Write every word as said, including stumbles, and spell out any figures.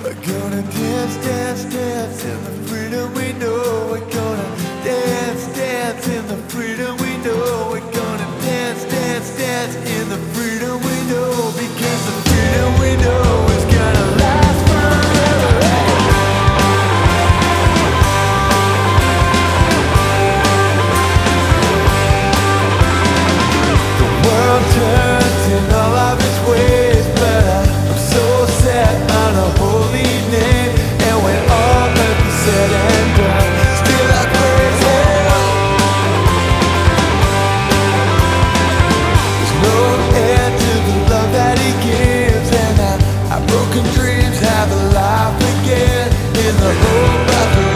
We're gonna dance, dance, dance in the freedom we know. We're gonna dance, dance in the freedom we know. We're gonna dance, dance, dance in the freedom we know. Because the freedom we know is gonna last forever. The world turns in all of its ways, but I'm so set on a holy name. And when all earth is said and done, still I praise Him. There's no end to the love that He gives, and our, our broken dreams have a life again in the hope of the